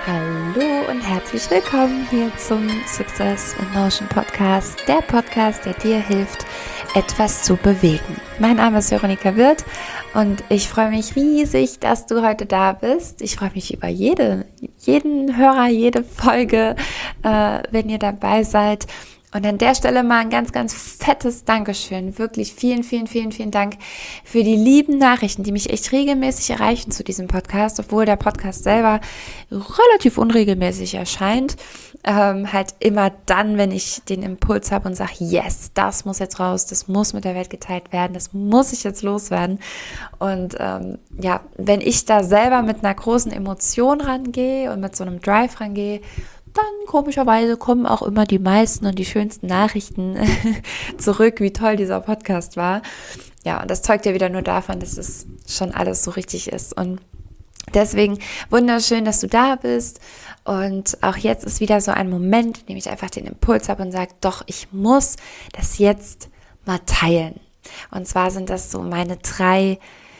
Hallo und herzlich willkommen hier zum Success in Motion Podcast, der Podcast, der dir hilft, etwas zu bewegen. Mein Name ist Veronika Wirth und ich freue mich riesig, dass du heute da bist. Ich freue mich über jeden Hörer, jede Folge, wenn ihr dabei seid. Und an der Stelle mal ein ganz, ganz fettes Dankeschön. Wirklich vielen, vielen, vielen, vielen Dank für die lieben Nachrichten, die mich echt regelmäßig erreichen zu diesem Podcast, obwohl der Podcast selber relativ unregelmäßig erscheint. Halt immer dann, wenn ich den Impuls habe und sage, yes, das muss jetzt raus, das muss mit der Welt geteilt werden, das muss ich jetzt loswerden. Und wenn ich da selber mit einer großen Emotion rangehe und mit so einem Drive rangehe, dann komischerweise kommen auch immer die meisten und die schönsten Nachrichten zurück, wie toll dieser Podcast war. Ja, und das zeugt ja wieder nur davon, dass es schon alles so richtig ist. Und deswegen wunderschön, dass du da bist. Und auch jetzt ist wieder so ein Moment, in dem ich einfach den Impuls habe und sage, doch, ich muss das jetzt mal teilen. Und zwar sind das so meine 3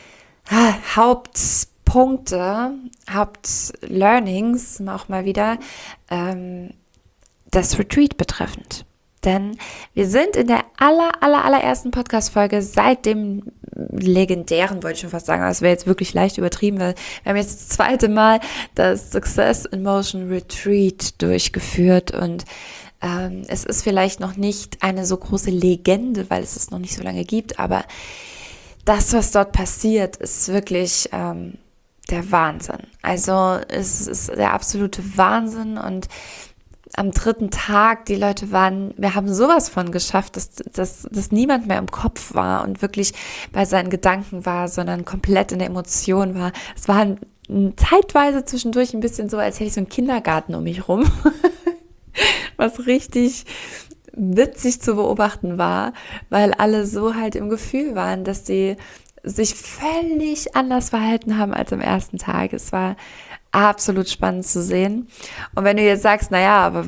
Hauptlearnings, auch mal wieder, das Retreat betreffend. Denn wir sind in der allerersten Podcast-Folge seit dem legendären, wollte ich schon fast sagen, aber das wäre jetzt wirklich leicht übertrieben, weil wir haben jetzt das 2. Mal das Success in Motion Retreat durchgeführt und es ist vielleicht noch nicht eine so große Legende, weil es noch nicht so lange gibt, aber das, was dort passiert, ist wirklich der Wahnsinn. Also es ist der absolute Wahnsinn und am 3. Tag, die Leute wir haben sowas von geschafft, dass niemand mehr im Kopf war und wirklich bei seinen Gedanken war, sondern komplett in der Emotion war. Es war zeitweise zwischendurch ein bisschen so, als hätte ich so einen Kindergarten um mich rum, was richtig witzig zu beobachten war, weil alle so halt im Gefühl waren, dass sie sich völlig anders verhalten haben als am ersten Tag. Es war absolut spannend zu sehen. Und wenn du jetzt sagst, naja, aber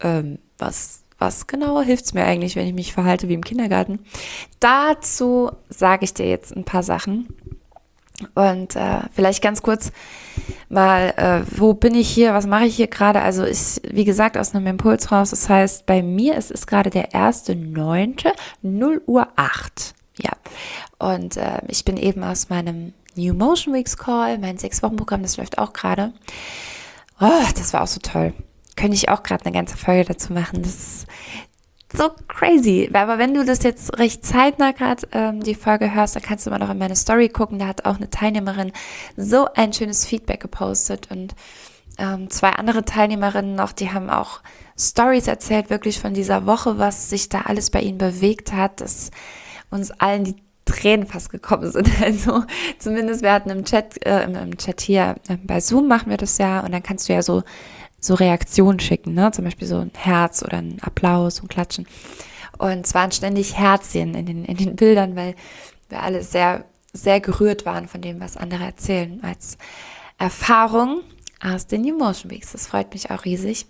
was genau hilft's mir eigentlich, wenn ich mich verhalte wie im Kindergarten? Dazu sage ich dir jetzt ein paar Sachen. Und vielleicht ganz kurz mal, wo bin ich hier, was mache ich hier gerade? Also ist, wie gesagt, aus einem Impuls raus. Das heißt, bei mir ist es gerade der 1.9., 0:08 Uhr. Ja, und ich bin eben aus meinem New Motion Weeks Call, mein 6-Wochen-Programm, das läuft auch gerade. Oh, das war auch so toll. Könnte ich auch gerade eine ganze Folge dazu machen. Das ist so crazy. Aber wenn du das jetzt recht zeitnah gerade die Folge hörst, dann kannst du mal noch in meine Story gucken. Da hat auch eine Teilnehmerin so ein schönes Feedback gepostet und 2 andere Teilnehmerinnen noch, die haben auch Stories erzählt, wirklich von dieser Woche, was sich da alles bei ihnen bewegt hat, dass uns allen die Tränen fast gekommen sind. Also zumindest wir hatten im Chat hier, bei Zoom machen wir das ja und dann kannst du ja so Reaktionen schicken, ne? Zum Beispiel so ein Herz oder ein Applaus und Klatschen. Und es waren ständig Herzchen in den Bildern, weil wir alle sehr, sehr gerührt waren von dem, was andere erzählen, als Erfahrung aus den New Motion Weeks. Das freut mich auch riesig.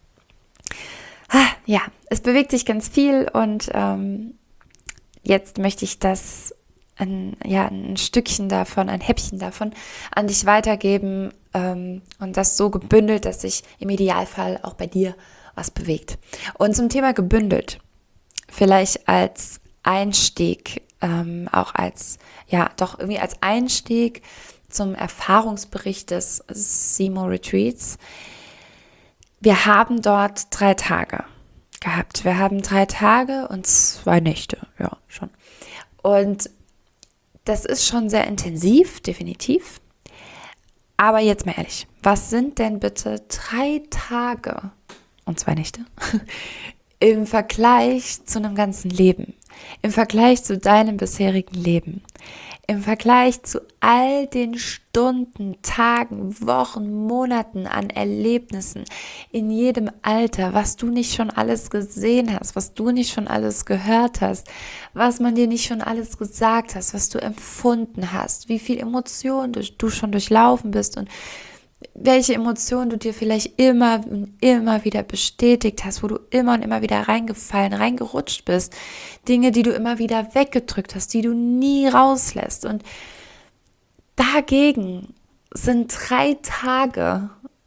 Ja, es bewegt sich ganz viel und jetzt möchte ich das ein Stückchen davon, ein Häppchen davon an dich weitergeben und das so gebündelt, dass sich im Idealfall auch bei dir was bewegt. Und zum Thema gebündelt, vielleicht als Einstieg, auch als Einstieg zum Erfahrungsbericht des SIMO Retreats. Wir haben dort 3 Tage gehabt. Wir haben 3 Tage und 2 Nächte, ja, schon. Und das ist schon sehr intensiv, definitiv. Aber jetzt mal ehrlich, was sind denn bitte 3 Tage und 2 Nächte im Vergleich zu einem ganzen Leben? Im Vergleich zu deinem bisherigen Leben? Im Vergleich zu all den Stunden, Tagen, Wochen, Monaten an Erlebnissen in jedem Alter, was du nicht schon alles gesehen hast, was du nicht schon alles gehört hast, was man dir nicht schon alles gesagt hast, was du empfunden hast, wie viel Emotionen du schon durchlaufen bist und welche Emotionen du dir vielleicht immer und immer wieder bestätigt hast, wo du immer und immer wieder reingerutscht bist, Dinge, die du immer wieder weggedrückt hast, die du nie rauslässt. Und dagegen sind 3 Tage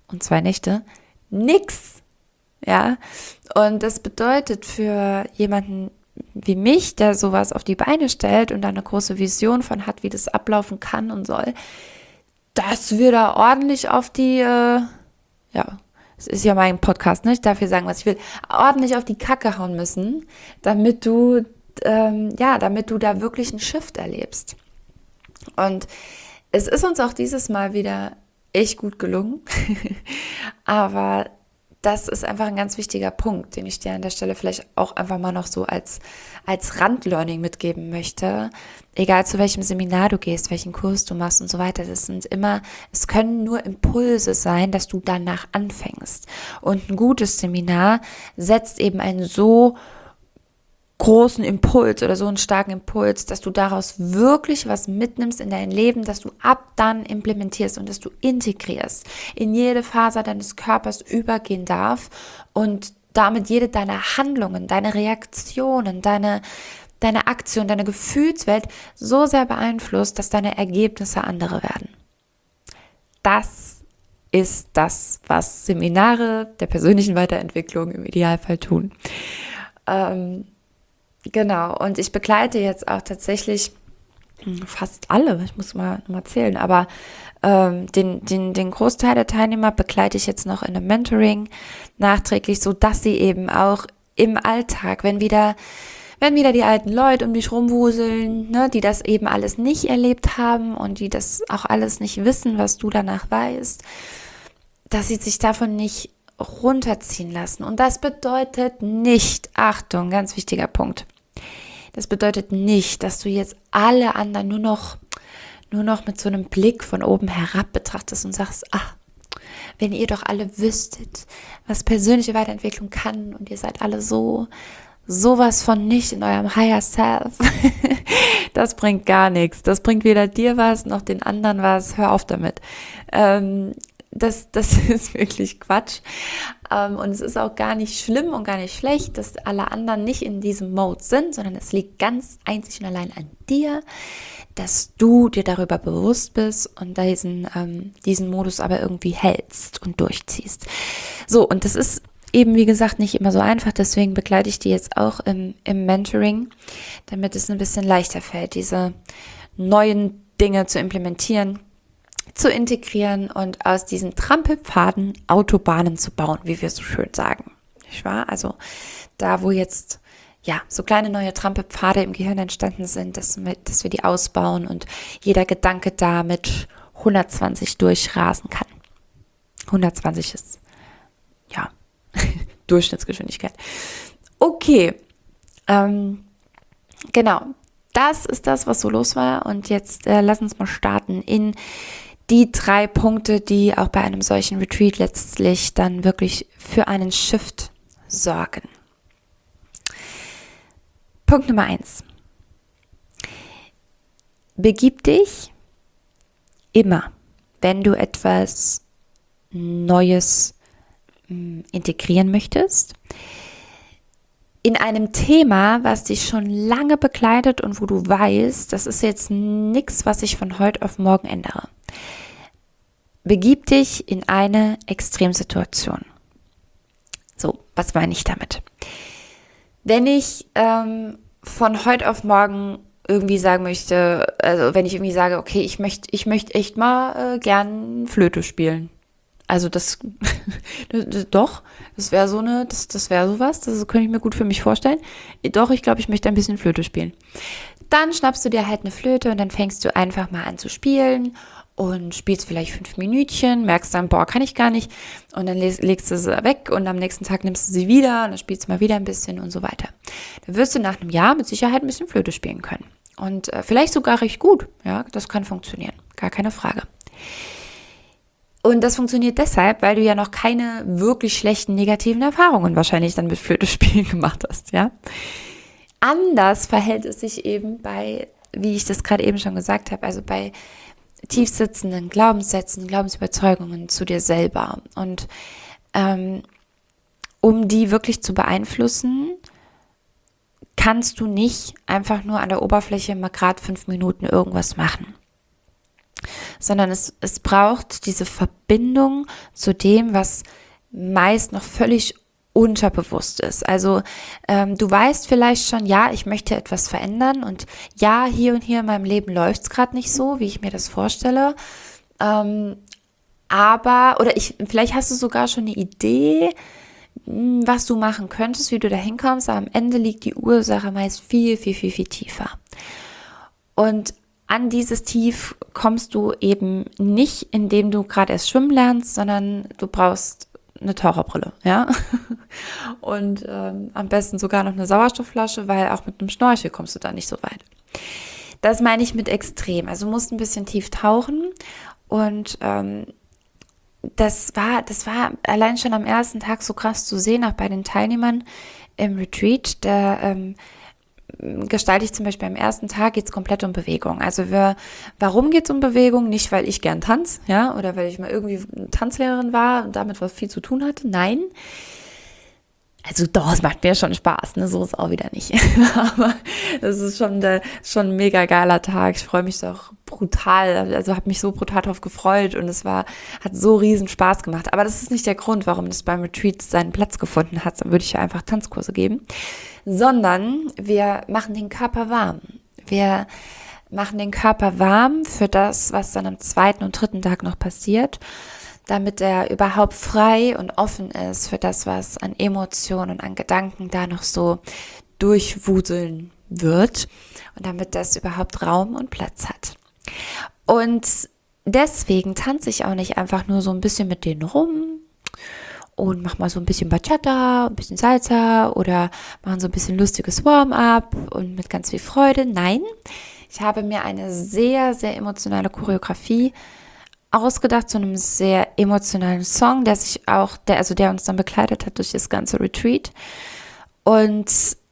und 2 Nächte, nix. Ja, und das bedeutet für jemanden wie mich, der sowas auf die Beine stellt und da eine große Vision von hat, wie das ablaufen kann und soll, dass wir da ordentlich auf die, es ist ja mein Podcast, ne? Ich darf hier sagen, was ich will, ordentlich auf die Kacke hauen müssen, damit du da wirklich einen Shift erlebst. Und es ist uns auch dieses Mal wieder echt gut gelungen, aber das ist einfach ein ganz wichtiger Punkt, den ich dir an der Stelle vielleicht auch einfach mal noch so als Randlearning mitgeben möchte. Egal zu welchem Seminar du gehst, welchen Kurs du machst und so weiter, es können nur Impulse sein, dass du danach anfängst. Und ein gutes Seminar setzt eben einen so großen Impuls oder so einen starken Impuls, dass du daraus wirklich was mitnimmst in dein Leben, dass du ab dann implementierst und dass du integrierst, in jede Faser deines Körpers übergehen darf und damit jede deiner Handlungen, deine Reaktionen, deine Aktion, deine Gefühlswelt so sehr beeinflusst, dass deine Ergebnisse andere werden. Das ist das, was Seminare der persönlichen Weiterentwicklung im Idealfall tun. Genau, und ich begleite jetzt auch tatsächlich fast alle, ich muss mal zählen, aber den Großteil der Teilnehmer begleite ich jetzt noch in einem Mentoring nachträglich, so dass sie eben auch im Alltag, wenn wieder die alten Leute um dich rumwuseln, ne, die das eben alles nicht erlebt haben und die das auch alles nicht wissen, was du danach weißt, dass sie sich davon nicht runterziehen lassen. Und das bedeutet nicht, Achtung, ganz wichtiger Punkt, das bedeutet nicht, dass du jetzt alle anderen nur noch mit so einem Blick von oben herab betrachtest und sagst, wenn ihr doch alle wüsstet, was persönliche Weiterentwicklung kann und ihr seid alle sowas von nicht in eurem Higher Self. Das bringt gar nichts. Das bringt weder dir was, noch den anderen was. Hör auf damit. Das ist wirklich Quatsch. Und es ist auch gar nicht schlimm und gar nicht schlecht, dass alle anderen nicht in diesem Mode sind, sondern es liegt ganz einzig und allein an dir, dass du dir darüber bewusst bist und diesen Modus aber irgendwie hältst und durchziehst. So, und das ist eben, wie gesagt, nicht immer so einfach, deswegen begleite ich die jetzt auch im Mentoring, damit es ein bisschen leichter fällt, diese neuen Dinge zu implementieren, zu integrieren und aus diesen Trampelpfaden Autobahnen zu bauen, wie wir so schön sagen. Nicht wahr? Also da, wo jetzt so kleine neue Trampelpfade im Gehirn entstanden sind, dass wir die ausbauen und jeder Gedanke da mit 120 durchrasen kann. 120 ist, Durchschnittsgeschwindigkeit. Okay, genau. Das ist das, was so los war. Und jetzt lass uns mal starten in die 3 Punkte, die auch bei einem solchen Retreat letztlich dann wirklich für einen Shift sorgen. Punkt Nummer 1. Begib dich immer, wenn du etwas Neues integrieren möchtest, in einem Thema, was dich schon lange begleitet und wo du weißt, das ist jetzt nichts, was ich von heute auf morgen ändere. Begib dich in eine Extremsituation. So, was meine ich damit? Wenn ich von heute auf morgen irgendwie sagen möchte, also wenn ich irgendwie sage, okay, ich möchte echt mal gern Flöte spielen. Also das wäre sowas, das könnte ich mir gut für mich vorstellen. Doch, ich glaube, ich möchte ein bisschen Flöte spielen. Dann schnappst du dir halt eine Flöte und dann fängst du einfach mal an zu spielen und spielst vielleicht 5 Minütchen, merkst dann, kann ich gar nicht, und dann legst du sie weg und am nächsten Tag nimmst du sie wieder und dann spielst du mal wieder ein bisschen und so weiter. Dann wirst du nach einem Jahr mit Sicherheit ein bisschen Flöte spielen können und vielleicht sogar recht gut, ja, das kann funktionieren, gar keine Frage. Und das funktioniert deshalb, weil du ja noch keine wirklich schlechten negativen Erfahrungen wahrscheinlich dann mit Flötespielen gemacht hast, ja. Anders verhält es sich eben bei, wie ich das gerade eben schon gesagt habe, also bei tiefsitzenden Glaubenssätzen, Glaubensüberzeugungen zu dir selber. Und um die wirklich zu beeinflussen, kannst du nicht einfach nur an der Oberfläche mal gerade 5 Minuten irgendwas machen. sondern es braucht diese Verbindung zu dem, was meist noch völlig unterbewusst ist. Also du weißt vielleicht schon, ja, ich möchte etwas verändern und ja, hier und hier in meinem Leben läuft es gerade nicht so, wie ich mir das vorstelle. Vielleicht hast du sogar schon eine Idee, was du machen könntest, wie du da hinkommst, aber am Ende liegt die Ursache meist viel, viel, viel, viel tiefer. Und an dieses Tief kommst du eben nicht, indem du gerade erst schwimmen lernst, sondern du brauchst eine Taucherbrille, ja. Und am besten sogar noch eine Sauerstoffflasche, weil auch mit einem Schnorchel kommst du da nicht so weit. Das meine ich mit extrem. Also du musst ein bisschen tief tauchen und das war allein schon am ersten Tag so krass zu sehen, auch bei den Teilnehmern im Retreat. Da gestalte ich zum Beispiel am ersten Tag geht es komplett um Bewegung. Also warum geht es um Bewegung? Nicht, weil ich gern tanze, ja, oder weil ich mal irgendwie Tanzlehrerin war und damit was viel zu tun hatte. Nein. Also doch, es macht mir schon Spaß, ne? So ist es auch wieder nicht. Aber das ist schon ein mega geiler Tag. Ich freue mich doch brutal, also habe mich so brutal drauf gefreut und hat so riesen Spaß gemacht. Aber das ist nicht der Grund, warum das beim Retreat seinen Platz gefunden hat. Dann würde ich ja einfach Tanzkurse geben. Sondern wir machen den Körper warm. Wir machen den Körper warm für das, was dann am 2. und 3. Tag noch passiert, damit er überhaupt frei und offen ist für das, was an Emotionen und an Gedanken da noch so durchwuseln wird und damit das überhaupt Raum und Platz hat. Und deswegen tanze ich auch nicht einfach nur so ein bisschen mit denen rum und mach mal so ein bisschen Bachata, ein bisschen Salsa oder machen so ein bisschen lustiges Warm-up und mit ganz viel Freude. Nein, ich habe mir eine sehr, sehr emotionale Choreografie ausgedacht zu einem sehr emotionalen Song, der uns dann begleitet hat durch das ganze Retreat. Und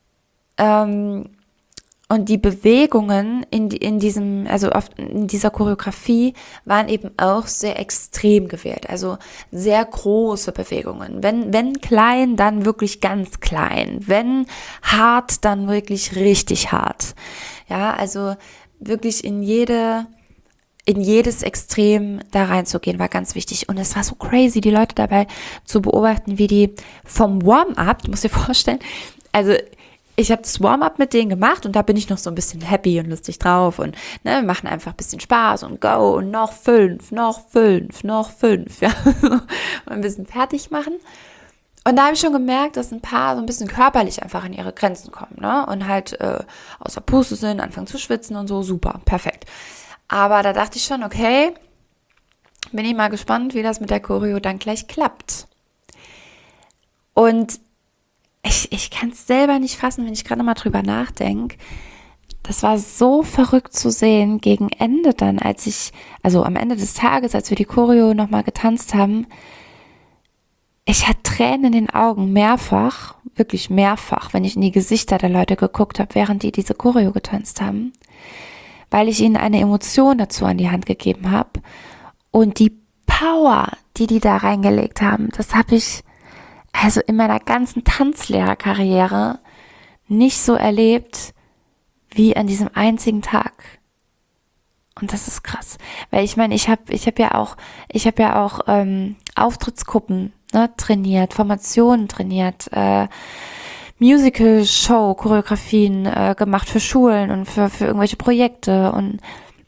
die Bewegungen in dieser Choreografie waren eben auch sehr extrem gewählt, also sehr große Bewegungen. Wenn klein, dann wirklich ganz klein. Wenn hart, dann wirklich richtig hart. Ja, also wirklich in jedes Extrem da reinzugehen, war ganz wichtig. Und es war so crazy, die Leute dabei zu beobachten, wie die vom Warm-up, du musst dir vorstellen, also ich habe das Warm-up mit denen gemacht und da bin ich noch so ein bisschen happy und lustig drauf und wir machen einfach ein bisschen Spaß und go und noch 5, ja, und ein bisschen fertig machen. Und da habe ich schon gemerkt, dass ein paar so ein bisschen körperlich einfach an ihre Grenzen kommen, ne? Und halt außer Puste sind, anfangen zu schwitzen und so, super, perfekt. Aber da dachte ich schon, okay, bin ich mal gespannt, wie das mit der Choreo dann gleich klappt. Und ich kann es selber nicht fassen, wenn ich gerade mal drüber nachdenke. Das war so verrückt zu sehen gegen Ende dann, am Ende des Tages, als wir die Choreo nochmal getanzt haben. Ich hatte Tränen in den Augen, mehrfach, wirklich mehrfach, wenn ich in die Gesichter der Leute geguckt habe, während die diese Choreo getanzt haben. Weil ich ihnen eine Emotion dazu an die Hand gegeben habe. Und die Power, die da reingelegt haben, das habe ich also in meiner ganzen Tanzlehrerkarriere nicht so erlebt wie an diesem einzigen Tag. Und das ist krass, weil ich meine, ich habe ja auch Auftrittsgruppen, ne, trainiert, Formationen trainiert, Musical-Show, Choreografien gemacht für Schulen und für irgendwelche Projekte und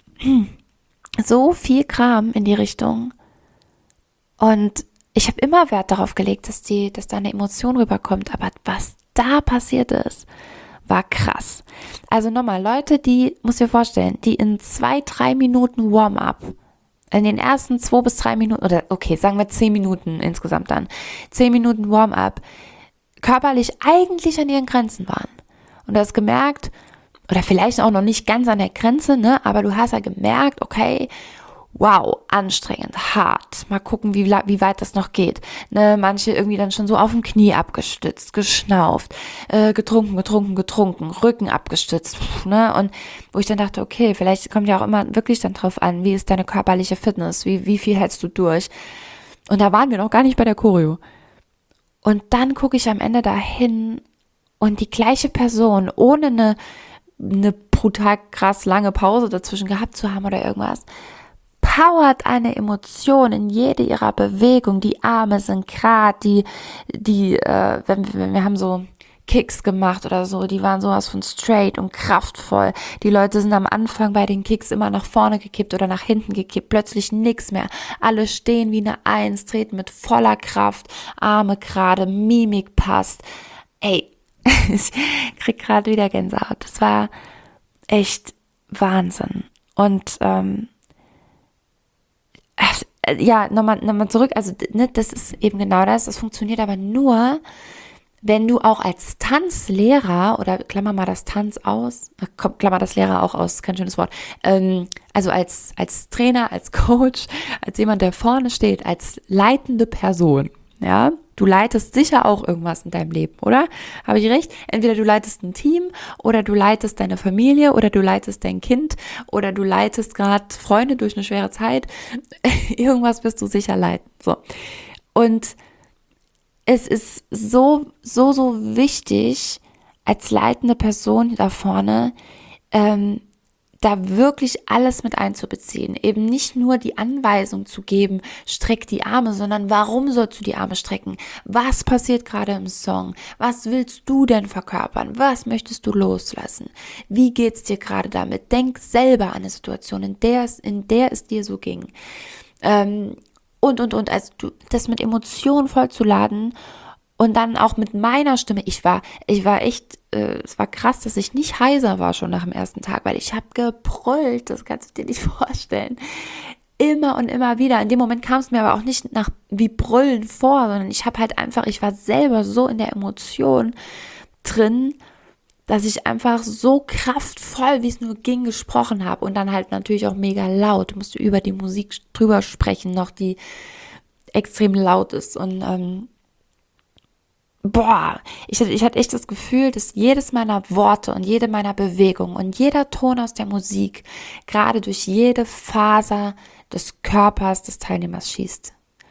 so viel Kram in die Richtung. Und ich habe immer Wert darauf gelegt, dass da eine Emotion rüberkommt. Aber was da passiert ist, war krass. Also nochmal, Leute, muss dir vorstellen, die in 2-3 Minuten Warm-up, in den ersten 2 bis 3 Minuten, oder okay, sagen wir 10 Minuten insgesamt dann, 10 Minuten Warm-up, körperlich eigentlich an ihren Grenzen waren. Und du hast gemerkt, oder vielleicht auch noch nicht ganz an der Grenze, ne, aber du hast ja gemerkt, okay, wow, anstrengend, hart. Mal gucken, wie weit das noch geht. Ne, manche irgendwie dann schon so auf dem Knie abgestützt, geschnauft, getrunken, Rücken abgestützt. Ne? Und wo ich dann dachte, okay, vielleicht kommt ja auch immer wirklich dann drauf an, wie ist deine körperliche Fitness, wie viel hältst du durch. Und da waren wir noch gar nicht bei der Choreo. Und dann gucke ich am Ende dahin und die gleiche Person, ohne eine brutal krass lange Pause dazwischen gehabt zu haben oder irgendwas, powert eine Emotion in jede ihrer Bewegung. Die Arme sind gerade, wenn wir haben so Kicks gemacht oder so, die waren sowas von straight und kraftvoll. Die Leute sind am Anfang bei den Kicks immer nach vorne gekippt oder nach hinten gekippt, plötzlich nix mehr. Alle stehen wie eine Eins, treten mit voller Kraft, Arme gerade, Mimik passt. Ey, ich krieg gerade wieder Gänsehaut. Das war echt Wahnsinn. Und ja, nochmal zurück, also ne, das ist eben genau das funktioniert aber nur, wenn du auch als Tanzlehrer, oder klammer mal das Tanz aus, klammer das Lehrer auch aus, kein schönes Wort, also als Trainer, als Coach, als jemand, der vorne steht, als leitende Person, ja, du leitest sicher auch irgendwas in deinem Leben, oder? Habe ich recht? Entweder du leitest ein Team oder du leitest deine Familie oder du leitest dein Kind oder du leitest gerade Freunde durch eine schwere Zeit. Irgendwas wirst du sicher leiten. So. Und es ist so wichtig, als leitende Person da vorne, da wirklich alles mit einzubeziehen. Eben nicht nur die Anweisung zu geben, streck die Arme, sondern warum sollst du die Arme strecken? Was passiert gerade im Song? Was willst du denn verkörpern? Was möchtest du loslassen? Wie geht's dir gerade damit? Denk selber an eine Situation, in der es dir so ging. Und. Also das mit Emotionen vollzuladen und dann auch mit meiner Stimme. Ich war echt, es war krass, dass ich nicht heiser war schon nach dem ersten Tag, weil ich habe gebrüllt, das kannst du dir nicht vorstellen. Immer und immer wieder. In dem Moment kam es mir aber auch nicht nach wie Brüllen vor, sondern ich war selber so in der Emotion drin, dass ich einfach so kraftvoll, wie es nur ging, gesprochen habe und dann halt natürlich auch mega laut. Du musst über die Musik drüber sprechen, noch die extrem laut ist und ich hatte echt das Gefühl, dass jedes meiner Worte und jede meiner Bewegungen und jeder Ton aus der Musik gerade durch jede Faser des Körpers des Teilnehmers schießt.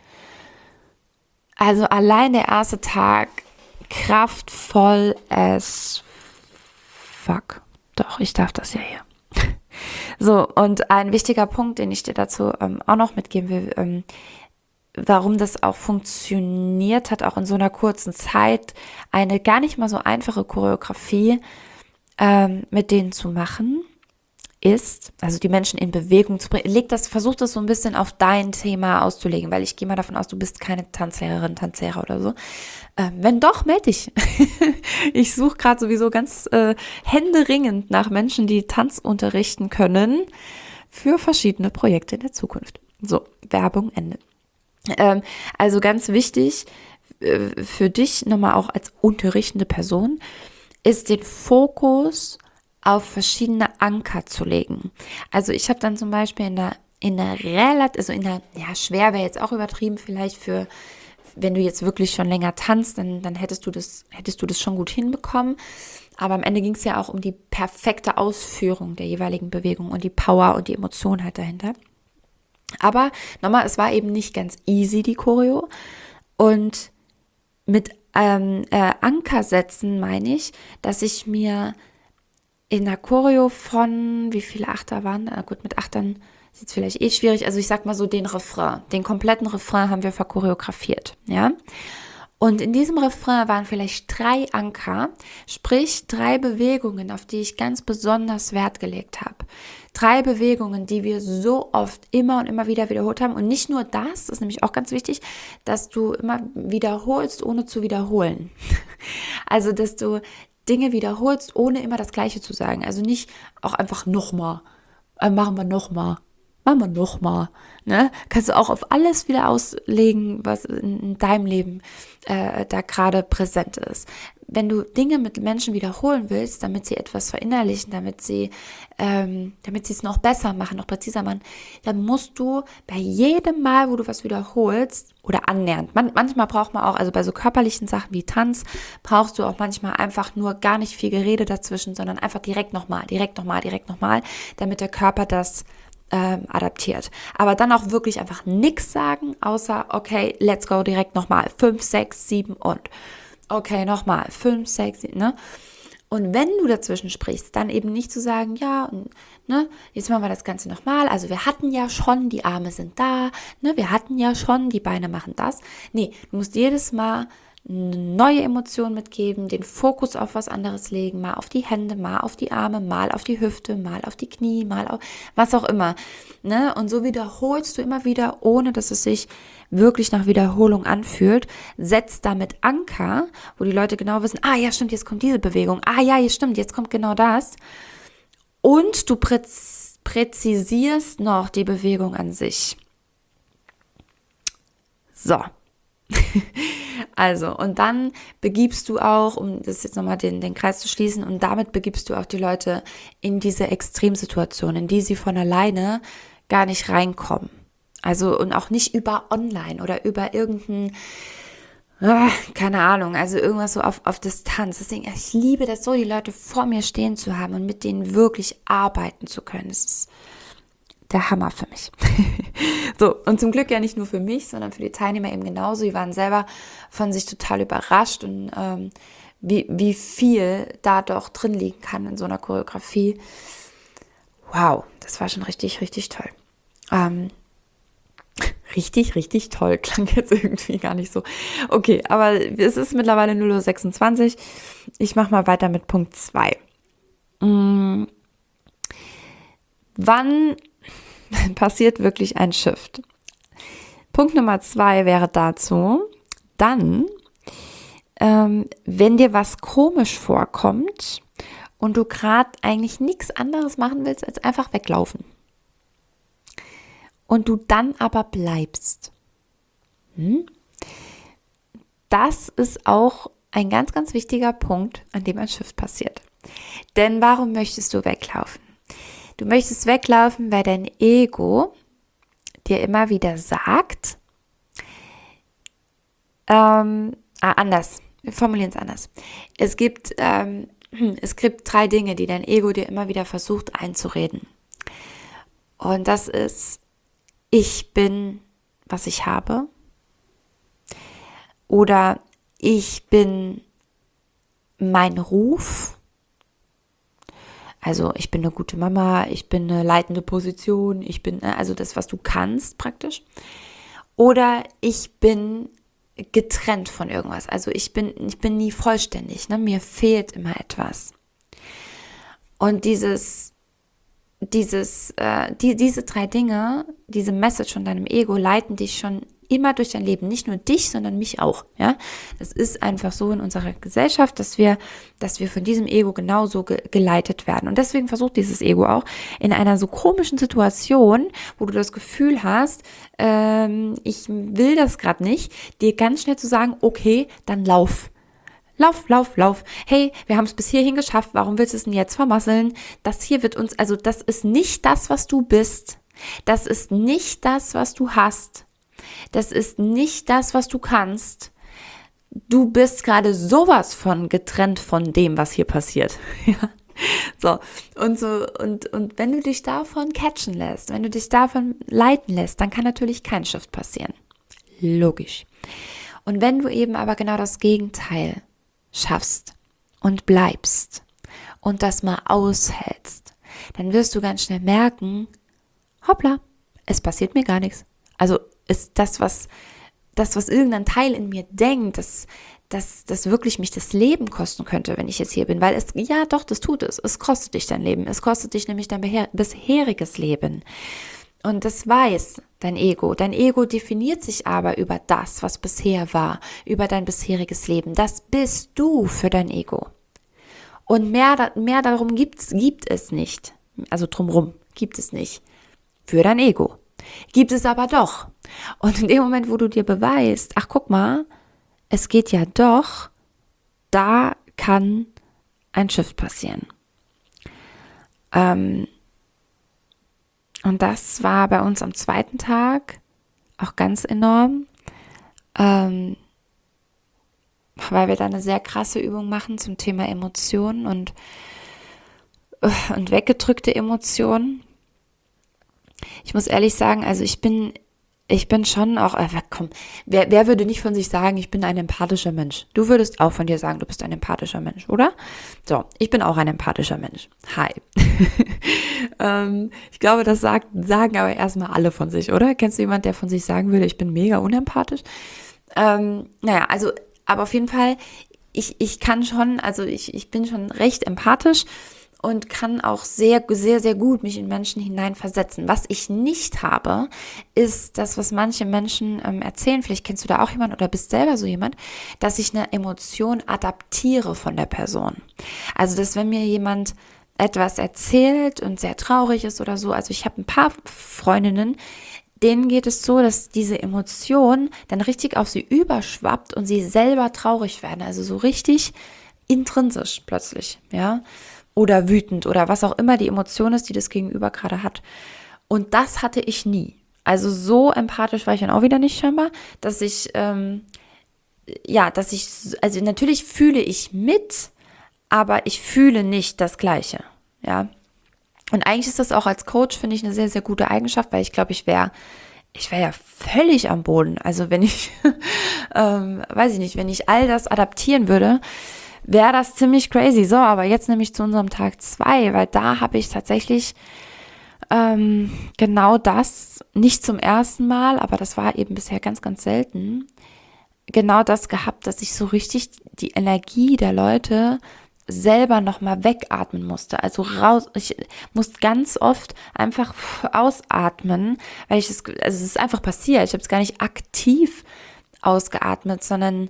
Also allein der erste Tag kraftvoll as fuck. Doch, ich darf das ja hier. So, und ein wichtiger Punkt, den ich dir dazu auch noch mitgeben will, warum das auch funktioniert hat, auch in so einer kurzen Zeit, eine gar nicht mal so einfache Choreografie mit denen zu machen, ist, also die Menschen in Bewegung zu bringen. Versuch das so ein bisschen auf dein Thema auszulegen, weil ich gehe mal davon aus, du bist keine Tanzlehrerin, Tanzlehrer oder so. Wenn doch, melde dich. Ich suche gerade sowieso ganz händeringend nach Menschen, die Tanz unterrichten können für verschiedene Projekte in der Zukunft. So, Werbung, Ende. Also ganz wichtig für dich nochmal auch als unterrichtende Person ist den Fokus auf verschiedene Anker zu legen. Also ich habe dann zum Beispiel schwer wäre jetzt auch übertrieben vielleicht für, wenn du jetzt wirklich schon länger tanzt, dann hättest du das schon gut hinbekommen. Aber am Ende ging es ja auch um die perfekte Ausführung der jeweiligen Bewegung und die Power und die Emotion halt dahinter. Aber nochmal, es war eben nicht ganz easy, die Choreo. Und mit Ankersätzen meine ich, dass ich mir in der Choreo von, wie viele Achter waren? Gut, mit Achtern ist jetzt vielleicht schwierig. Also ich sag mal so den kompletten Refrain haben wir verchoreografiert, ja. Und in diesem Refrain waren vielleicht 3 Anker, sprich 3 Bewegungen, auf die ich ganz besonders Wert gelegt habe. 3 Bewegungen, die wir so oft immer und immer wieder wiederholt haben. Und nicht nur das ist nämlich auch ganz wichtig, dass du immer wiederholst, ohne zu wiederholen. Also, dass du Dinge wiederholst, ohne immer das Gleiche zu sagen. Also nicht auch einfach nochmal, machen wir nochmal. Ne? Kannst du auch auf alles wieder auslegen, was in deinem Leben da gerade präsent ist. Wenn du Dinge mit Menschen wiederholen willst, damit sie etwas verinnerlichen, damit sie es noch besser machen, noch präziser machen, dann musst du bei jedem Mal, wo du was wiederholst oder annähernd, manchmal braucht man auch, also bei so körperlichen Sachen wie Tanz, brauchst du auch manchmal einfach nur gar nicht viel Gerede dazwischen, sondern einfach direkt nochmal, damit der Körper das adaptiert. Aber dann auch wirklich einfach nichts sagen, außer, okay, let's go, direkt nochmal. 5, 6, 7 und. Okay, nochmal. 5, 6, 7, ne? Und wenn du dazwischen sprichst, dann eben nicht zu sagen, ja, und, ne, jetzt machen wir das Ganze nochmal. Also wir hatten ja schon, die Arme sind da, ne, wir hatten ja schon, die Beine machen das. Nee, du musst jedes Mal eine neue Emotion mitgeben, den Fokus auf was anderes legen, mal auf die Hände, mal auf die Arme, mal auf die Hüfte, mal auf die Knie, mal auf was auch immer. Ne? Und so wiederholst du immer wieder, ohne dass es sich wirklich nach Wiederholung anfühlt. Setzt damit Anker, wo die Leute genau wissen, ah ja, stimmt, jetzt kommt diese Bewegung. Ah ja, stimmt, jetzt kommt genau das. Und du präzisierst noch die Bewegung an sich. So. Also, und dann begibst du auch, um das jetzt nochmal den Kreis zu schließen, und damit begibst du auch die Leute in diese Extremsituationen, in die sie von alleine gar nicht reinkommen. Also, und auch nicht über online oder über irgendein, keine Ahnung, also irgendwas so auf Distanz. Deswegen, ich liebe das so, die Leute vor mir stehen zu haben und mit denen wirklich arbeiten zu können. Das ist der Hammer für mich. So, und zum Glück ja nicht nur für mich, sondern für die Teilnehmer eben genauso. Die waren selber von sich total überrascht und wie viel da doch drin liegen kann in so einer Choreografie. Wow, das war schon richtig, richtig toll. Richtig, richtig toll. Klang jetzt irgendwie gar nicht so. Okay, aber es ist mittlerweile 0:26 Uhr. Ich mache mal weiter mit Punkt 2. Wann passiert wirklich ein Shift? Punkt Nummer 2 wäre dazu, dann, wenn dir was komisch vorkommt und du gerade eigentlich nichts anderes machen willst, als einfach weglaufen. Und du dann aber bleibst. Das ist auch ein ganz, ganz wichtiger Punkt, an dem ein Shift passiert. Denn warum möchtest du weglaufen? Du möchtest weglaufen, weil dein Ego dir immer wieder sagt, anders, wir formulieren es anders. Es gibt 3 Dinge, die dein Ego dir immer wieder versucht einzureden. Und das ist, ich bin, was ich habe. Oder ich bin mein Ruf. Also ich bin eine gute Mama, ich bin eine leitende Position, ich bin, also das, was du kannst praktisch. Oder ich bin getrennt von irgendwas. Also ich bin nie vollständig, ne? Mir fehlt immer etwas. Und diese 3 Dinge, diese Message von deinem Ego leiten dich schon immer durch dein Leben, nicht nur dich, sondern mich auch, ja. Das ist einfach so in unserer Gesellschaft, dass wir von diesem Ego genauso geleitet werden. Und deswegen versucht dieses Ego auch in einer so komischen Situation, wo du das Gefühl hast, ich will das gerade nicht, dir ganz schnell zu sagen, okay, dann lauf. Lauf. Hey, wir haben es bis hierhin geschafft. Warum willst du es denn jetzt vermasseln? Das hier wird uns, also das ist nicht das, was du bist. Das ist nicht das, was du hast. Das ist nicht das, was du kannst. Du bist gerade sowas von getrennt von dem, was hier passiert. Ja. Und wenn du dich davon catchen lässt, wenn du dich davon leiten lässt, dann kann natürlich kein Shift passieren. Logisch. Und wenn du eben aber genau das Gegenteil schaffst und bleibst und das mal aushältst, dann wirst du ganz schnell merken, hoppla, es passiert mir gar nichts. Also ist das, was irgendein Teil in mir denkt, dass wirklich mich das Leben kosten könnte, wenn ich jetzt hier bin. Weil das tut es. Es kostet dich dein Leben. Es kostet dich nämlich dein bisheriges Leben. Und das weiß dein Ego. Dein Ego definiert sich aber über das, was bisher war, über dein bisheriges Leben. Das bist du für dein Ego. Und mehr darum gibt es nicht. Also drumrum gibt es nicht. Für dein Ego. Gibt es aber doch. Und in dem Moment, wo du dir beweist, ach guck mal, es geht ja doch, da kann ein Shift passieren. Und das war bei uns am 2. Tag auch ganz enorm, weil wir da eine sehr krasse Übung machen zum Thema Emotionen und weggedrückte Emotionen. Ich muss ehrlich sagen, also ich bin ich bin schon auch, komm, wer würde nicht von sich sagen, ich bin ein empathischer Mensch? Du würdest auch von dir sagen, du bist ein empathischer Mensch, oder? So, ich bin auch ein empathischer Mensch. Hi. Ich glaube, das sagen aber erstmal alle von sich, oder? Kennst du jemanden, der von sich sagen würde, ich bin mega unempathisch? Naja, also, aber auf jeden Fall, ich kann schon, also ich bin schon recht empathisch und kann auch sehr, sehr, sehr gut mich in Menschen hineinversetzen. Was ich nicht habe, ist das, was manche Menschen erzählen, vielleicht kennst du da auch jemanden oder bist selber so jemand, dass ich eine Emotion adaptiere von der Person. Also, dass wenn mir jemand etwas erzählt und sehr traurig ist oder so, also ich habe ein paar Freundinnen, denen geht es so, dass diese Emotion dann richtig auf sie überschwappt und sie selber traurig werden, also so richtig intrinsisch plötzlich, ja, oder wütend oder was auch immer die Emotion ist, die das Gegenüber gerade hat. Und das hatte ich nie. Also so empathisch war ich dann auch wieder nicht scheinbar, dass ich, also natürlich fühle ich mit, aber ich fühle nicht das Gleiche, ja. Und eigentlich ist das auch als Coach, finde ich, eine sehr, sehr gute Eigenschaft, weil ich glaube, ich wäre ja völlig am Boden. Also wenn ich, weiß ich nicht, wenn ich all das adaptieren würde, wäre das ziemlich crazy. So, aber jetzt nämlich zu unserem Tag 2, weil da habe ich tatsächlich genau das, nicht zum ersten Mal, aber das war eben bisher ganz, ganz selten, genau das gehabt, dass ich so richtig die Energie der Leute selber nochmal wegatmen musste, also raus, ich musste ganz oft einfach ausatmen, weil also es ist einfach passiert, ich habe es gar nicht aktiv ausgeatmet, sondern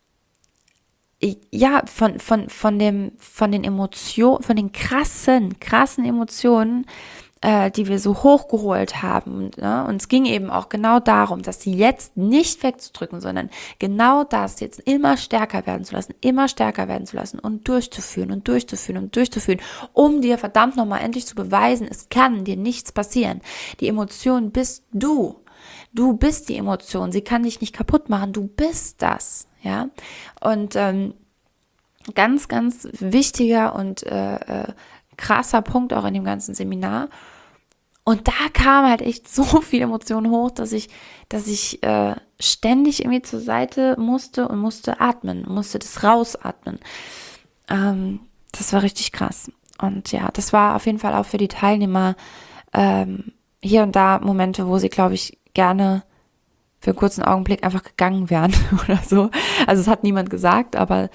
ja, von den Emotionen, von den krassen Emotionen, die wir so hochgeholt haben. Ne? Und es ging eben auch genau darum, dass sie jetzt nicht wegzudrücken, sondern genau das jetzt immer stärker werden zu lassen und durchzuführen, um dir verdammt nochmal endlich zu beweisen, es kann dir nichts passieren. Die Emotion bist du. Du bist die Emotion. Sie kann dich nicht kaputt machen. Du bist das. Ja. Und ganz, ganz wichtiger und krasser Punkt auch in dem ganzen Seminar. Und da kam halt echt so viel Emotionen hoch, dass ich ständig irgendwie zur Seite musste und musste atmen, musste das rausatmen. Das war richtig krass. Und ja, das war auf jeden Fall auch für die Teilnehmer hier und da Momente, wo sie, glaube ich, gerne für einen kurzen Augenblick einfach gegangen wären oder so. Also es hat niemand gesagt, aber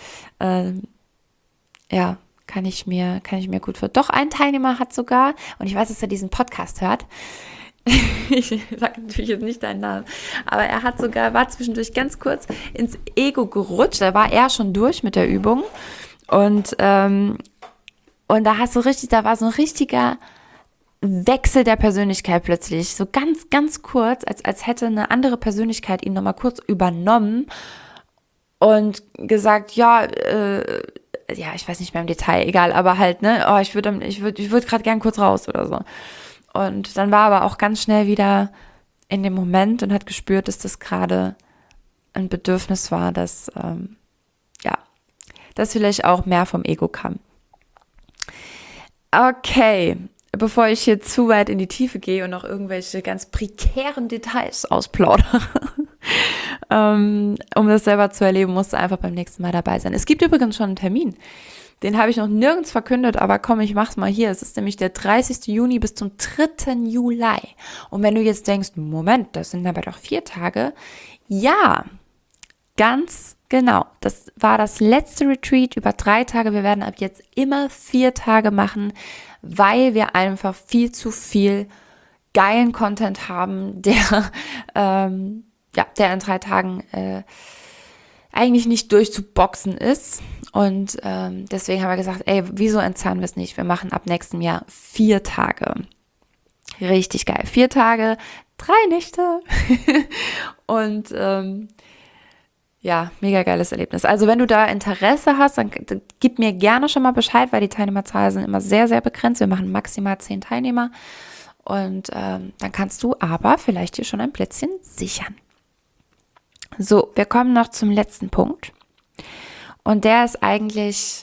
ja, kann ich mir gut vorstellen. Doch, ein Teilnehmer hat sogar, und ich weiß, dass er diesen Podcast hört, ich sage natürlich jetzt nicht deinen Namen, aber er war zwischendurch ganz kurz ins Ego gerutscht, da war er schon durch mit der Übung und da war so ein richtiger Wechsel der Persönlichkeit plötzlich, so ganz, ganz kurz, als hätte eine andere Persönlichkeit ihn nochmal kurz übernommen und gesagt, ja, ich weiß nicht mehr im Detail, egal, aber halt, ne, ich würde gerade gern kurz raus oder so. Und dann war aber auch ganz schnell wieder in dem Moment und hat gespürt, dass das gerade ein Bedürfnis war, dass vielleicht auch mehr vom Ego kam. Okay, bevor ich hier zu weit in die Tiefe gehe und noch irgendwelche ganz prekären Details ausplaudere, um das selber zu erleben, musst du einfach beim nächsten Mal dabei sein. Es gibt übrigens schon einen Termin. Den habe ich noch nirgends verkündet, aber komm, ich mach's mal hier. Es ist nämlich der 30. Juni bis zum 3. Juli. Und wenn du jetzt denkst, Moment, das sind aber doch 4 Tage. Ja, ganz genau. Das war das letzte Retreat über 3 Tage. Wir werden ab jetzt immer 4 Tage machen, weil wir einfach viel zu viel geilen Content haben, der in 3 Tagen eigentlich nicht durchzuboxen ist. Und deswegen haben wir gesagt, wieso entzahnen wir es nicht? Wir machen ab nächstem Jahr 4 Tage. Richtig geil. 4 Tage, 3 Nächte. Und mega geiles Erlebnis. Also wenn du da Interesse hast, dann gib mir gerne schon mal Bescheid, weil die Teilnehmerzahlen sind immer sehr, sehr begrenzt. Wir machen maximal 10 Teilnehmer. Und dann kannst du aber vielleicht hier schon ein Plätzchen sichern. So, wir kommen noch zum letzten Punkt. Und der ist eigentlich,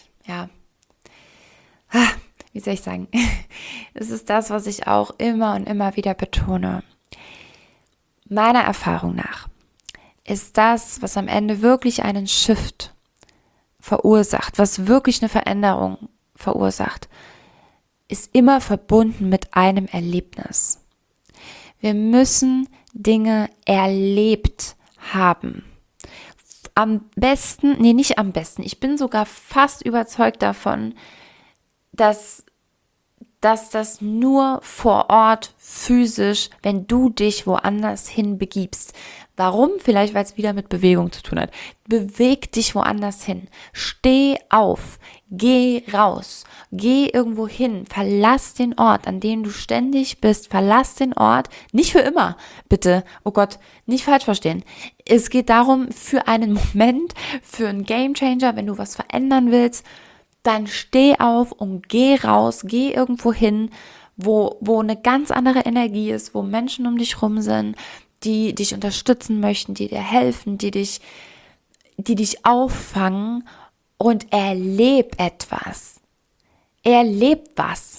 wie soll ich sagen, es ist das, was ich auch immer und immer wieder betone. meiner Erfahrung nach ist das, was am Ende wirklich einen Shift verursacht, was wirklich eine Veränderung verursacht, ist immer verbunden mit einem Erlebnis. Wir müssen Dinge erlebt haben. Am besten, nicht am besten, ich bin sogar fast überzeugt davon, dass das nur vor Ort physisch, wenn du dich woanders hin begibst. Warum? Vielleicht, weil es wieder mit Bewegung zu tun hat. Beweg dich woanders hin. Steh auf. Geh raus. Geh irgendwo hin. Verlass den Ort, an dem du ständig bist. Verlass den Ort. Nicht für immer, bitte. Oh Gott, nicht falsch verstehen. Es geht darum, für einen Moment, für einen Gamechanger, wenn du was verändern willst, dann steh auf und geh raus, geh irgendwo hin, wo eine ganz andere Energie ist, wo Menschen um dich rum sind, die dich unterstützen möchten, die dir helfen, die dich auffangen, und erleb etwas. Erleb was.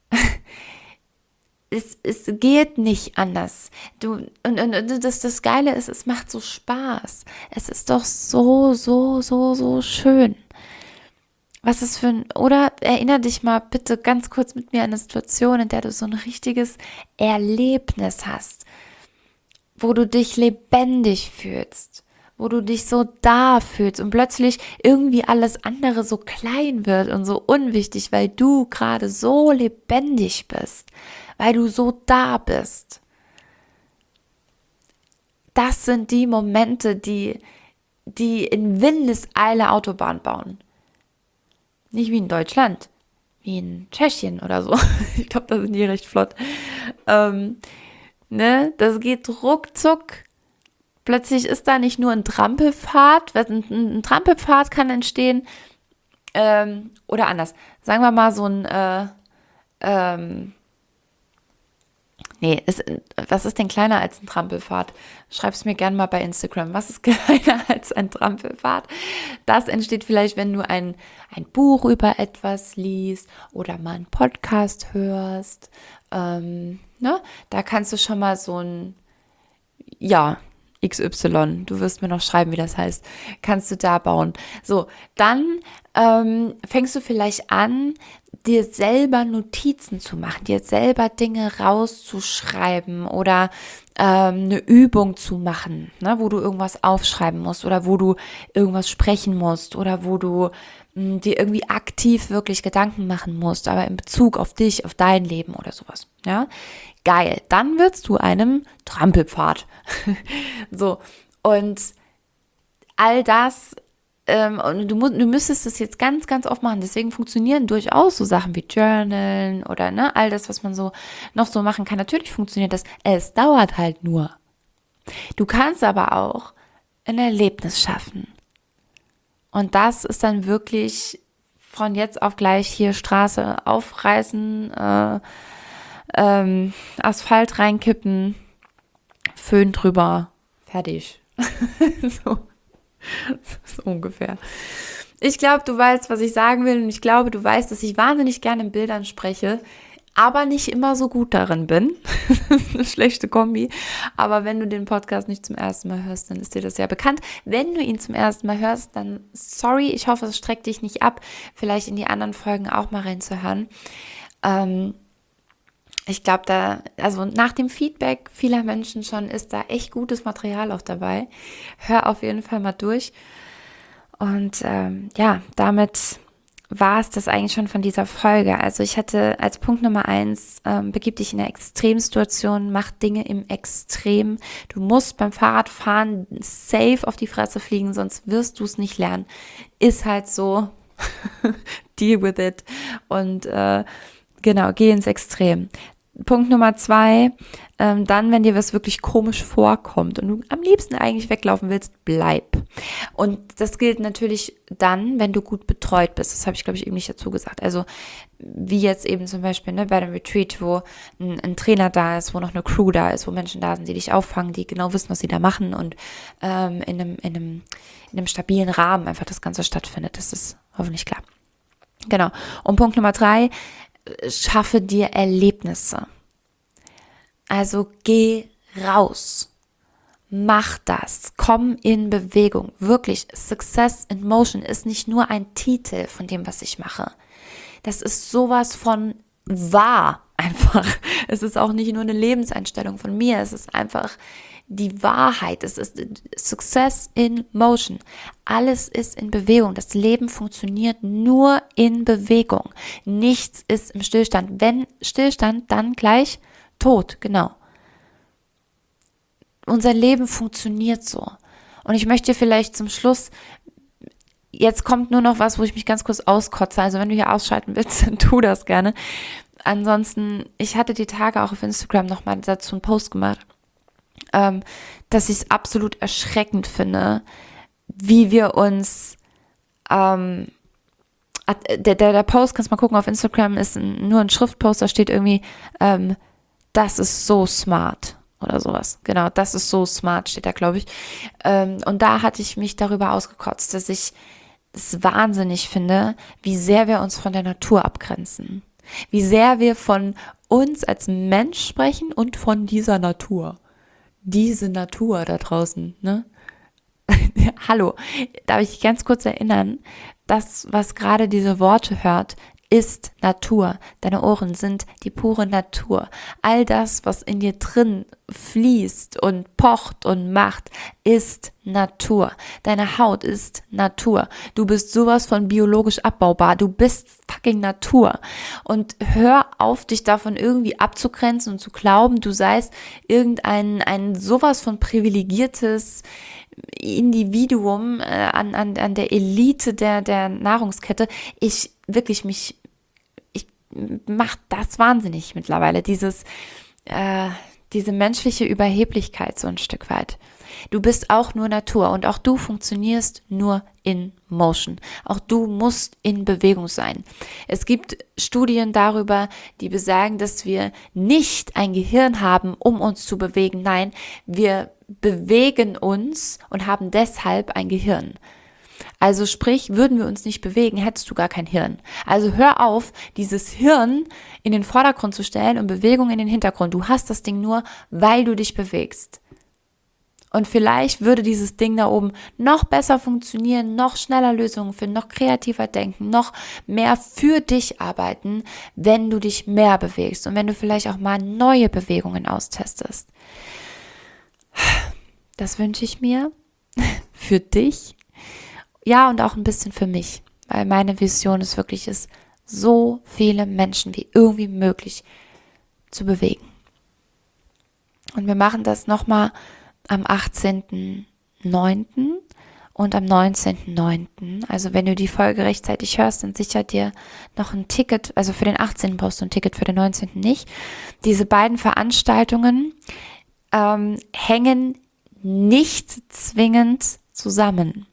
Es geht nicht anders. Das Geile ist, es macht so Spaß. Es ist doch so schön. Was ist oder erinnere dich mal bitte ganz kurz mit mir an eine Situation, in der du so ein richtiges Erlebnis hast, wo du dich lebendig fühlst, wo du dich so da fühlst und plötzlich irgendwie alles andere so klein wird und so unwichtig, weil du gerade so lebendig bist, weil du so da bist. Das sind die Momente, die in Windeseile Autobahn bauen. Nicht wie in Deutschland, wie in Tschechien oder so. Ich glaube, da sind die recht flott. Das geht ruckzuck. Plötzlich ist da nicht nur ein Trampelpfad. Ein Trampelpfad kann entstehen. Oder anders. Sagen wir mal so ein was ist denn kleiner als ein Trampelpfad? Schreib's mir gerne mal bei Instagram. Was ist kleiner als ein Trampelpfad? Das entsteht vielleicht, wenn du ein Buch über etwas liest oder mal einen Podcast hörst. Da kannst du schon mal so ein, XY, du wirst mir noch schreiben, wie das heißt, kannst du da bauen. So, dann fängst du vielleicht an, dir selber Notizen zu machen, dir selber Dinge rauszuschreiben oder eine Übung zu machen, ne, wo du irgendwas aufschreiben musst oder wo du irgendwas sprechen musst oder wo du dir irgendwie aktiv wirklich Gedanken machen musst, aber in Bezug auf dich, auf dein Leben oder sowas. Ja, geil. Dann wirst du einem Trampelpfad. So, und all das, und du müsstest das jetzt ganz, ganz oft machen. Deswegen funktionieren durchaus so Sachen wie Journalen oder all das, was man so noch so machen kann. Natürlich funktioniert das. Es dauert halt nur. Du kannst aber auch ein Erlebnis schaffen. Und das ist dann wirklich von jetzt auf gleich hier Straße aufreißen, Asphalt reinkippen, Föhn drüber, fertig. So ungefähr. Ich glaube, du weißt, was ich sagen will, und ich glaube, du weißt, dass ich wahnsinnig gerne in Bildern spreche, aber nicht immer so gut darin bin. Das ist eine schlechte Kombi. Aber wenn du den Podcast nicht zum ersten Mal hörst, dann ist dir das ja bekannt. Wenn du ihn zum ersten Mal hörst, dann sorry, ich hoffe, es streckt dich nicht ab, vielleicht in die anderen Folgen auch mal reinzuhören. Ich glaube, nach dem Feedback vieler Menschen schon ist da echt gutes Material auch dabei. Hör auf jeden Fall mal durch. Und damit war es das eigentlich schon von dieser Folge. Also ich hatte als Punkt Nummer 1, begib dich in eine Extremsituation, mach Dinge im Extrem. Du musst beim Fahrradfahren safe auf die Fresse fliegen, sonst wirst du es nicht lernen. Ist halt so. Deal with it. Und geh ins Extrem. Punkt Nummer 2, dann, wenn dir was wirklich komisch vorkommt und du am liebsten eigentlich weglaufen willst, bleib. Und das gilt natürlich dann, wenn du gut betreut bist. Das habe ich, glaube ich, eben nicht dazu gesagt. Also wie jetzt eben zum Beispiel bei dem Retreat, wo ein Trainer da ist, wo noch eine Crew da ist, wo Menschen da sind, die dich auffangen, die genau wissen, was sie da machen und in einem stabilen Rahmen einfach das Ganze stattfindet. Das ist hoffentlich klar. Genau. Und Punkt Nummer 3, schaffe dir Erlebnisse. Also geh raus. Mach das, komm in Bewegung. Wirklich, Success in Motion ist nicht nur ein Titel von dem, was ich mache. Das ist sowas von wahr einfach. Es ist auch nicht nur eine Lebenseinstellung von mir, es ist einfach die Wahrheit. Es ist Success in Motion. Alles ist in Bewegung. Das Leben funktioniert nur in Bewegung. Nichts ist im Stillstand. Wenn Stillstand, dann gleich Tod, genau. Unser Leben funktioniert so. Und ich möchte vielleicht zum Schluss, jetzt kommt nur noch was, wo ich mich ganz kurz auskotze. Also wenn du hier ausschalten willst, dann tu das gerne. Ansonsten, ich hatte die Tage auch auf Instagram nochmal dazu einen Post gemacht, dass ich es absolut erschreckend finde, wie wir uns, der Post, kannst du mal gucken, auf Instagram ist nur ein Schriftpost, da steht irgendwie, das ist so smart. Oder sowas. Genau, das ist so smart, steht da, glaube ich. Und da hatte ich mich darüber ausgekotzt, dass ich es wahnsinnig finde, wie sehr wir uns von der Natur abgrenzen. Wie sehr wir von uns als Mensch sprechen und von dieser Natur. Diese Natur da draußen, ne? Hallo, darf ich dich ganz kurz erinnern, das, was gerade diese Worte hört, ist Natur. Deine Ohren sind die pure Natur. All das, was in dir drin fließt und pocht und macht, ist Natur. Deine Haut ist Natur. Du bist sowas von biologisch abbaubar. Du bist fucking Natur. Und hör auf, dich davon irgendwie abzugrenzen und zu glauben, du seist ein sowas von privilegiertes Individuum an der Elite der Nahrungskette. Ich macht das wahnsinnig mittlerweile, diese menschliche Überheblichkeit so ein Stück weit. Du bist auch nur Natur und auch du funktionierst nur in Motion. Auch du musst in Bewegung sein. Es gibt Studien darüber, die besagen, dass wir nicht ein Gehirn haben, um uns zu bewegen. Nein, wir bewegen uns und haben deshalb ein Gehirn. Also sprich, würden wir uns nicht bewegen, hättest du gar kein Hirn. Also hör auf, dieses Hirn in den Vordergrund zu stellen und Bewegung in den Hintergrund. Du hast das Ding nur, weil du dich bewegst. Und vielleicht würde dieses Ding da oben noch besser funktionieren, noch schneller Lösungen finden, noch kreativer denken, noch mehr für dich arbeiten, wenn du dich mehr bewegst und wenn du vielleicht auch mal neue Bewegungen austestest. Das wünsche ich mir für dich. Ja, und auch ein bisschen für mich, weil meine Vision ist wirklich, so viele Menschen wie irgendwie möglich zu bewegen. Und wir machen das nochmal am 18.09. und am 19.09. Also wenn du die Folge rechtzeitig hörst, dann sichert dir noch ein Ticket, also für den 18. brauchst du ein Ticket, für den 19. nicht. Diese beiden Veranstaltungen hängen nicht zwingend zusammen.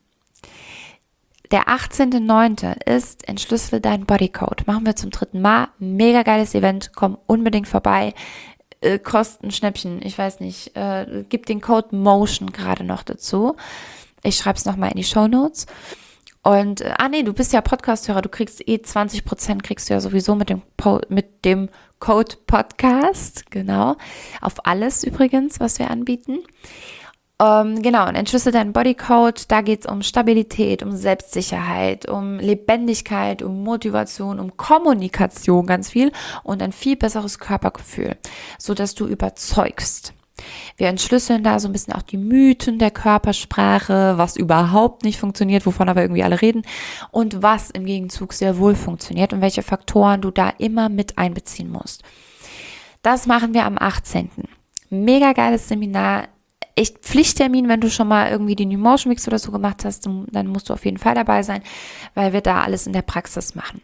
Der 18.09. ist Entschlüssele deinen Bodycode. Machen wir zum 3. Mal. Mega geiles Event. Komm unbedingt vorbei. Kostet ein Schnäppchen. Ich weiß nicht. Gib den Code MOTION gerade noch dazu. Ich schreibe es nochmal in die Shownotes. Und, du bist ja Podcast-Hörer. Du kriegst 20%, kriegst du ja sowieso mit dem Code Podcast. Genau. Auf alles übrigens, was wir anbieten. Genau, und entschlüssele deinen Bodycode, da geht es um Stabilität, um Selbstsicherheit, um Lebendigkeit, um Motivation, um Kommunikation ganz viel und ein viel besseres Körpergefühl, sodass du überzeugst. Wir entschlüsseln da so ein bisschen auch die Mythen der Körpersprache, was überhaupt nicht funktioniert, wovon aber irgendwie alle reden und was im Gegenzug sehr wohl funktioniert und welche Faktoren du da immer mit einbeziehen musst. Das machen wir am 18. Mega geiles Seminar. Echt Pflichttermin, wenn du schon mal irgendwie die New Motion Mix oder so gemacht hast, dann musst du auf jeden Fall dabei sein, weil wir da alles in der Praxis machen.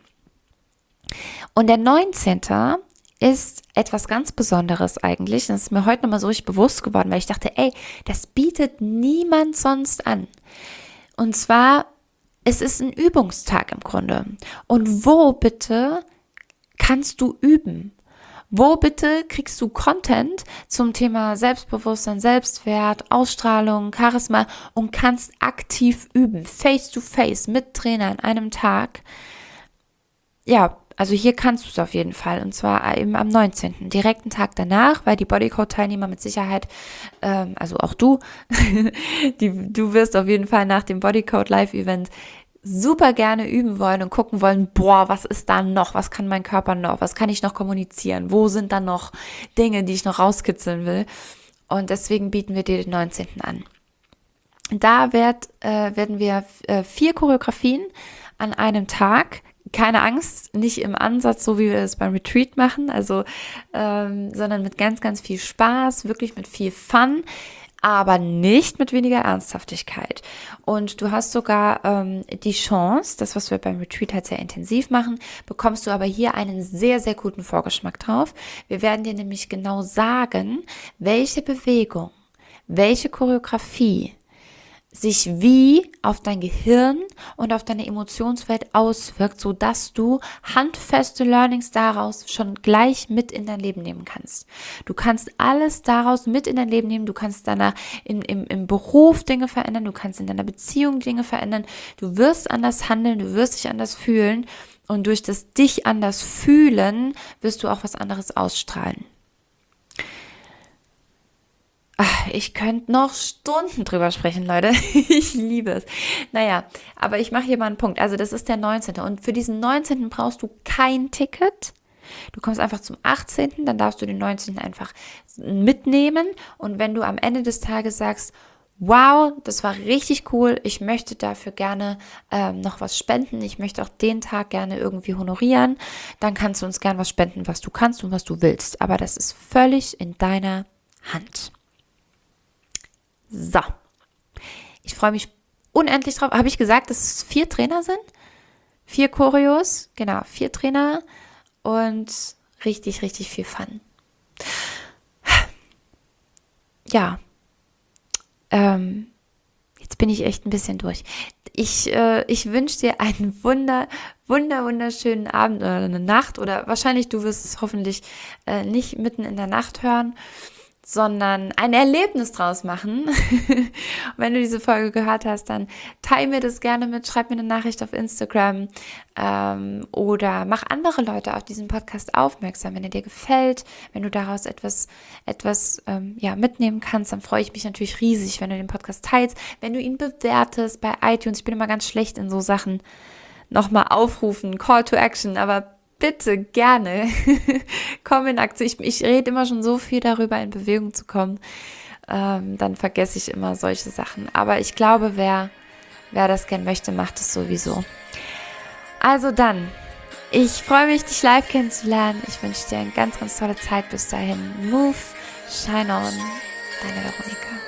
Und der 19. ist etwas ganz Besonderes eigentlich. Das ist mir heute nochmal so richtig bewusst geworden, weil ich dachte, das bietet niemand sonst an. Und zwar, es ist ein Übungstag im Grunde. Und wo bitte kannst du üben? Wo bitte kriegst du Content zum Thema Selbstbewusstsein, Selbstwert, Ausstrahlung, Charisma und kannst aktiv üben, face to face mit Trainer an einem Tag? Ja, Also hier kannst du es auf jeden Fall, und zwar eben am 19., direkten Tag danach, weil die Bodycode-Teilnehmer mit Sicherheit, also auch du, du wirst auf jeden Fall nach dem Bodycode Live-Event super gerne üben wollen und gucken wollen, boah, was ist da noch, was kann mein Körper noch, was kann ich noch kommunizieren, wo sind da noch Dinge, die ich noch rauskitzeln will, und deswegen bieten wir dir den 19. an. Da werden wir 4 Choreografien an einem Tag. Keine Angst, nicht im Ansatz, so wie wir es beim Retreat machen, also sondern mit ganz, ganz viel Spaß, wirklich mit viel Fun, aber nicht mit weniger Ernsthaftigkeit. Und du hast sogar die Chance, das, was wir beim Retreat halt sehr intensiv machen, bekommst du aber hier einen sehr, sehr guten Vorgeschmack drauf. Wir werden dir nämlich genau sagen, welche Bewegung, welche Choreografie sich wie auf dein Gehirn und auf deine Emotionswelt auswirkt, sodass du handfeste Learnings daraus schon gleich mit in dein Leben nehmen kannst. Du kannst alles daraus mit in dein Leben nehmen, du kannst danach im Beruf Dinge verändern, du kannst in deiner Beziehung Dinge verändern, du wirst anders handeln, du wirst dich anders fühlen, und durch das dich anders fühlen wirst du auch was anderes ausstrahlen. Ich könnte noch Stunden drüber sprechen, Leute. Ich liebe es. Naja, aber ich mache hier mal einen Punkt. Also das ist der 19. Und für diesen 19. brauchst du kein Ticket. Du kommst einfach zum 18., dann darfst du den 19. einfach mitnehmen. Und wenn du am Ende des Tages sagst, wow, das war richtig cool, ich möchte dafür gerne noch was spenden, ich möchte auch den Tag gerne irgendwie honorieren, dann kannst du uns gerne was spenden, was du kannst und was du willst. Aber das ist völlig in deiner Hand. So, ich freue mich unendlich drauf. Habe ich gesagt, dass es 4 Trainer sind? 4 Choreos, genau, 4 Trainer und richtig, richtig viel Fun. Ja, jetzt bin ich echt ein bisschen durch. Ich wünsche dir einen wunderschönen Abend oder eine Nacht, oder wahrscheinlich, du wirst es hoffentlich nicht mitten in der Nacht hören, sondern ein Erlebnis draus machen. Wenn du diese Folge gehört hast, dann teile mir das gerne mit, schreib mir eine Nachricht auf Instagram oder mach andere Leute auf diesen Podcast aufmerksam, wenn er dir gefällt, wenn du daraus etwas mitnehmen kannst, dann freue ich mich natürlich riesig, wenn du den Podcast teilst, wenn du ihn bewertest bei iTunes. Ich bin immer ganz schlecht in so Sachen, nochmal aufrufen, Call to Action, aber bitte gerne komm in Aktion. Ich rede immer schon so viel darüber, in Bewegung zu kommen. Dann vergesse ich immer solche Sachen. Aber ich glaube, wer das gern möchte, macht es sowieso. Also dann, ich freue mich, dich live kennenzulernen. Ich wünsche dir eine ganz, ganz tolle Zeit bis dahin. Move, shine on, deine Veronika.